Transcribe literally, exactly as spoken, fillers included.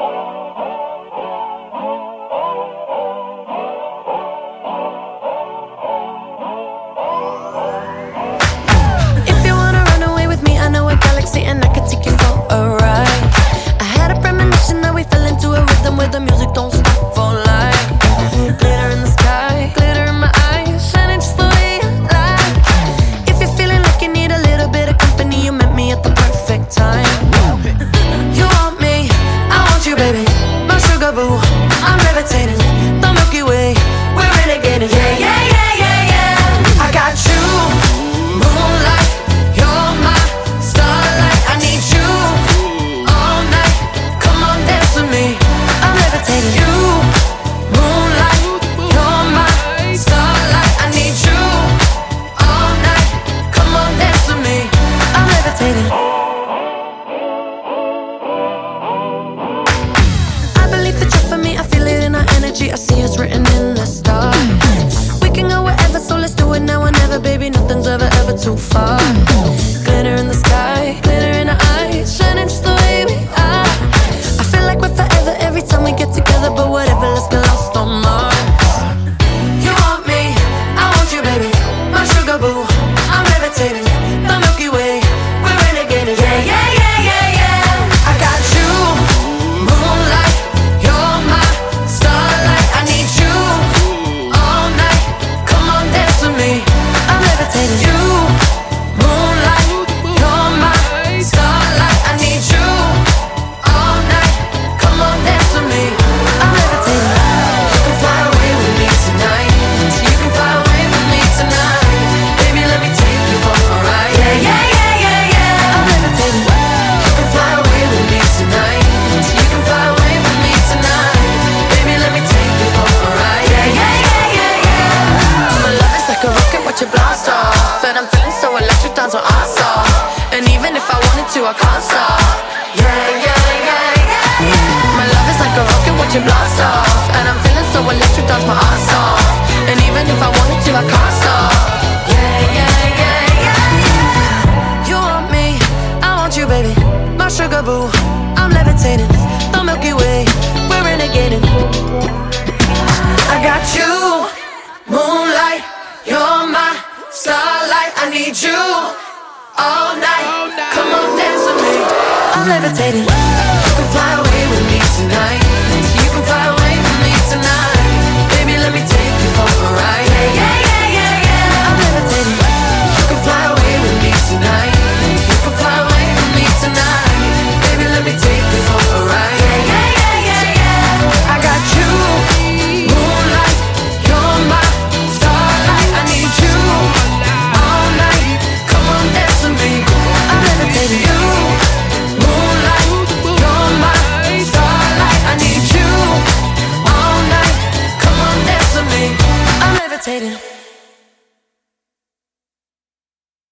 If you wanna run away with me, I know a galaxy and I can take you for a ride. I had a premonition that we fell into a rhythm where the music don't stop for life. Glitter in the sky, glitter in my eyes, shining just the way I like. If you're feeling like you need a little bit of company, you met me at the perfect time. You want me, I want you, baby, my sugar boo. I'm levitating, the Milky Way, we're renegading. Yeah, yeah, yeah, yeah, yeah. I got you, moonlight, you're my starlight. I need you all night. Come on, dance with me. I'm levitating. You, moonlight, you're my starlight. I need you all night. Come on, dance with me. I'm levitating. I believe that you're for me. I feel it in our energy. I see it's written in the stars. We can go wherever, so let's do it now or never, baby. Nothing's ever, ever too far. Glitter in the sky, glitter in our eyes, shining just the way we are. I feel like we're forever every time we get together, but whatever, let's get lost on Mars. You want me, I want you, baby, my sugar boo. I'm levitating, the Milky Way, we're renegading. Yeah, yeah, yeah, yeah, yeah. I got you, moonlight, you're my starlight. I need you all night. Come on, dance with me. I'm levitating. You, moonlight, you're my starlight. I need you all night. Come on, dance with me. I'm levitating. You can fly away with me tonight. So you can fly away with me tonight. Baby, let me take you for a ride. Yeah, yeah, yeah, yeah, yeah. I'm levitating. You can fly away with me tonight. So you can fly away with me tonight. Baby, let me take you for a ride. Yeah, yeah, yeah, yeah, yeah. My love is like a rocket, watch it blast off. And I'm feeling so electric, dance my ass off. And even if I wanted to, I can't stop. Yeah, yeah, yeah, yeah, yeah. My love is like a rocket, watch it blast off. And I'm feeling so electric, dance my ass off. And even if I wanted to, I can't stop. Yeah, yeah, yeah, yeah, yeah. You want me, I want you, baby, my sugar boo. I'm levitating, the Milky Way, we're renegading. I got you, moonlight, you're my starlight. I need you all night. Come on, dance with me. I'm levitating. You can fly away with me tonight. You can fly away with me tonight. Baby, let me take you for a ride. Yeah, yeah, yeah, yeah, yeah. I'm levitating. You can fly away with me tonight. You can fly away with me tonight. Baby, let me take you for a ride. Yeah, yeah, yeah, yeah, yeah. I got you, moonlight, you're my starlight. I need you all night. Come on, dance with me. I'm levitating. You, moonlight, you're my starlight. I need you all night. Come on, dance with me. I'm levitating.